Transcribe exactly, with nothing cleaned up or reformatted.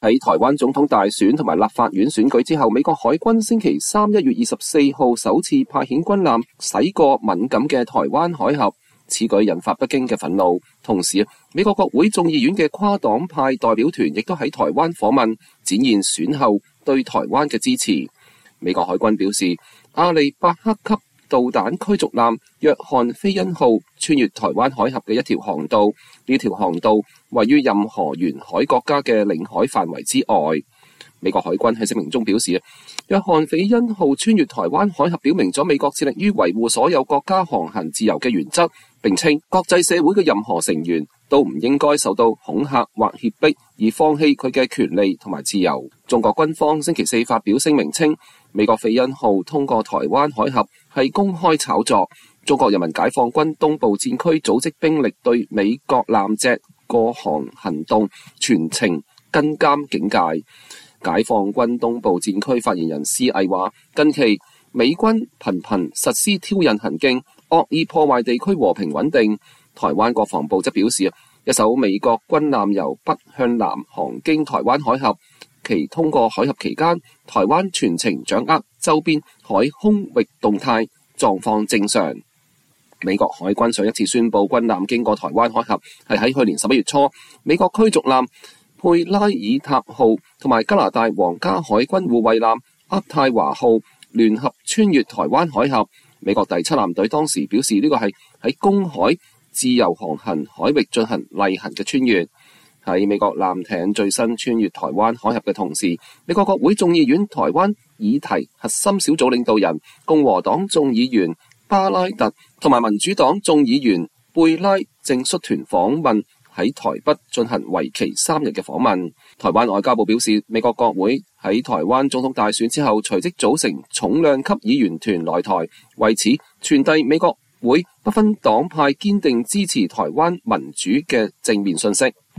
喺台灣總統大選同埋立法院選舉之後，美國海軍星期三一月二十四號首次派遣軍艦駛過敏感嘅台灣海峽，此舉引發北京嘅憤怒。同時，美國國會眾議院嘅跨黨派代表團亦都喺台灣訪問，展現選後對台灣嘅支持。美國海軍表示，阿利伯克級導彈驅逐艦約翰菲恩號穿越台灣海峽嘅一條航道，呢條航道位於任何沿海國家嘅領海範圍之外。美國海軍喺聲明中表示，約翰菲恩號穿越台灣海峽，表明咗美國致力於維護所有國家航行自由嘅原則，並稱國際社會嘅任何成員都唔應該受到恐嚇或脅迫而放棄佢嘅權利同埋自由。中國軍方星期四發表聲明稱，美國菲恩號通過台灣海峽係公開炒作，中國人民解放軍東部戰區組織兵力對美國艦隻過航行動全程跟監警戒。解放軍東部戰區發言人施毅話，近期美軍頻頻實施挑釁行徑，惡意破壞地區和平穩定。台灣國防部則表示，一艘美國軍艦由北向南航經台灣海峽，其通過海峽期間，台灣全程掌握周邊海空域動態，狀況正常。美國海軍上一次宣布軍艦經過台灣海峽係喺去年十一月初，美國驅逐艦佩拉爾塔號同埋加拿大皇家海軍護衛艦渥太華號聯合穿越台灣海峽。美國第七艦隊當時表示，呢個係喺公海自由航行海域進行例行嘅穿越。喺美國艦艇最新穿越台灣海峽嘅同時，美國國會眾議院台灣議題核心小組領導人共和黨眾議員巴拉特同埋民主黨眾議員貝拉正率團訪問，喺台北進行為期三日嘅訪問。台灣外交部表示，美國國會喺台灣總統大選之後隨即組成重量級議員團來台，為此傳遞美國會不分黨派堅定支持台灣民主嘅正面信息。